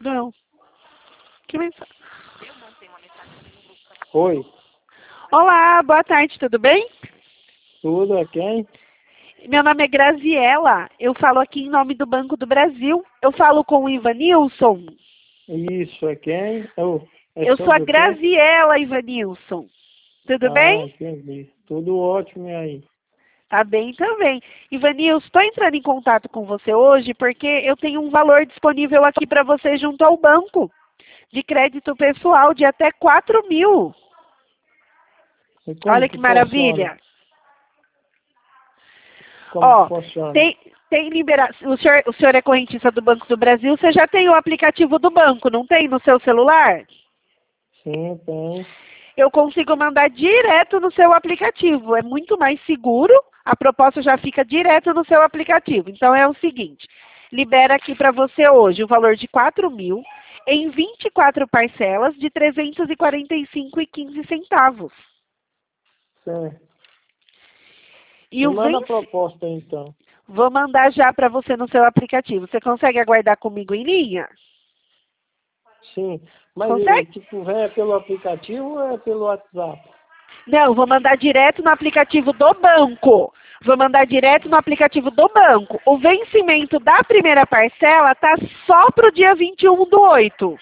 Não. Que mensagem? Oi, Olá, boa tarde, tudo bem? tudo é quem? Meu nome é Graziela, eu falo aqui em nome do Banco do Brasil. Eu falo com o Ivanilson. Isso é quem? É Eu sou a sobre o quê? Graziela, Ivanilson. Tudo Ah, bem? entendi. Tudo ótimo e aí? Tá bem também. Ivanilson, estou entrando em contato com você hoje porque eu tenho um valor disponível aqui para você junto ao banco de crédito pessoal de até 4.000. E como Olha que que funciona? maravilha. Como que Ó, funciona? tem liberação. O senhor é correntista do Banco do Brasil, você já tem o aplicativo do banco, não tem no seu celular? Sim, tem. Eu consigo mandar direto no seu aplicativo. É muito mais seguro, a proposta já fica direto no seu aplicativo. Então é o seguinte, libera aqui para você hoje o valor de 4.000 em 24 parcelas de 345,15 centavos. Certo. E Me o manda a vence, proposta então. vou mandar já para você no seu aplicativo. Você consegue aguardar comigo em linha? Sim. Mas, Consegue? tipo, é pelo aplicativo ou é pelo WhatsApp? Não, vou mandar direto no aplicativo do banco. Vou mandar direto no aplicativo do banco. O vencimento da primeira parcela tá só para o dia 21/8.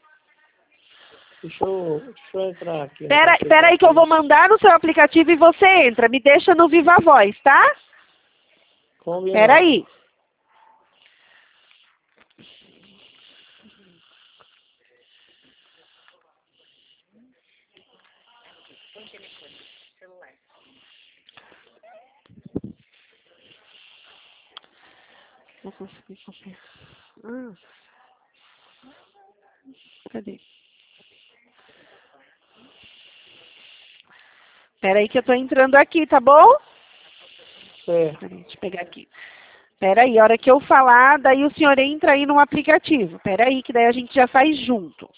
Deixa eu entrar aqui no Pera aí que eu aplicativo. vou mandar no seu aplicativo e você entra. Me deixa no Viva Voz, tá? Pera Combinado. aí. Não consegui copiar. Cadê? Pera aí que eu tô entrando aqui, tá bom? Certo. Pera aí, deixa eu pegar aqui. Pera aí, a hora que eu falar, daí o senhor entra aí no aplicativo. Pera aí, que daí a gente já faz junto.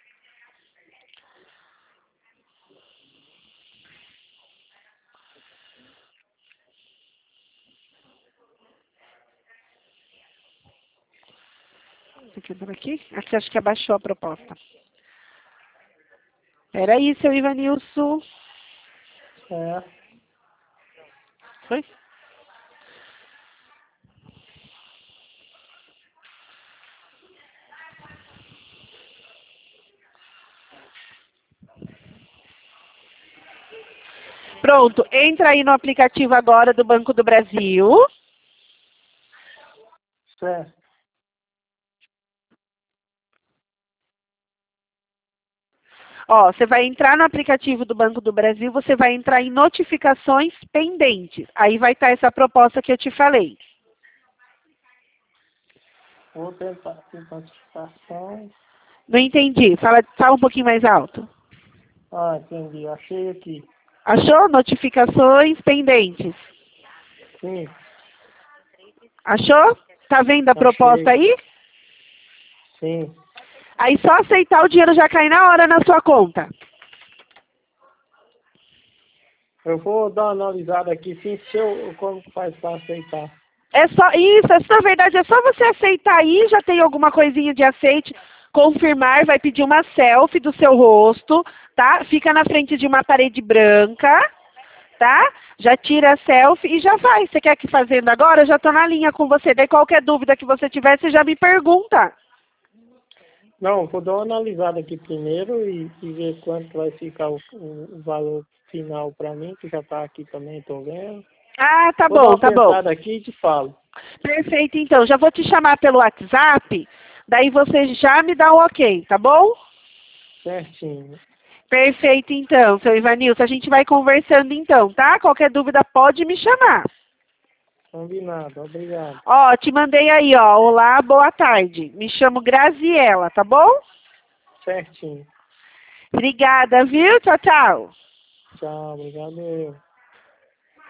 Tá quebrando aqui? Aqui acho que abaixou a proposta. Pera aí, seu Ivanilson. É. Foi? Pronto, entra aí no aplicativo agora do Banco do Brasil. Certo. Ó, você vai entrar no aplicativo do Banco do Brasil, você vai entrar em notificações pendentes. Aí vai estar essa proposta que eu te falei. Vou tentar notificações. Não entendi. Fala um pouquinho mais alto. Ah, entendi. Achei aqui. Achou? Notificações pendentes. Sim, Achou? Tá vendo a proposta achei. aí? Sim. Aí só aceitar o dinheiro já cai na hora na sua conta. Eu vou dar uma analisada aqui, sim, se eu, como faz para aceitar. É só isso, na verdade é só você aceitar aí, já tem alguma coisinha de aceite, confirmar, vai pedir uma selfie do seu rosto, tá? Fica na frente de uma parede branca, tá? Já tira a selfie e já vai. Você quer que fazendo agora? Eu já tô na linha com você. Daí qualquer dúvida que você tiver, você já me pergunta. Não, vou dar uma analisada aqui primeiro e ver quanto vai ficar o valor final para mim, que já está aqui também, estou vendo. Ah, tá Vou dar bom, uma tá bom. pensada aqui e te falo. Perfeito, então. Já vou te chamar pelo WhatsApp, daí você já me dá o ok, tá bom? Certinho. Perfeito, então, seu Ivanilson. A gente vai conversando então, tá? Qualquer dúvida pode me chamar. Combinado. Obrigado. Ó, te mandei aí, ó. Olá, boa tarde. Me chamo Graziela, tá bom? Certinho. Obrigada, viu? Tchau, tchau. Tchau. Obrigado eu.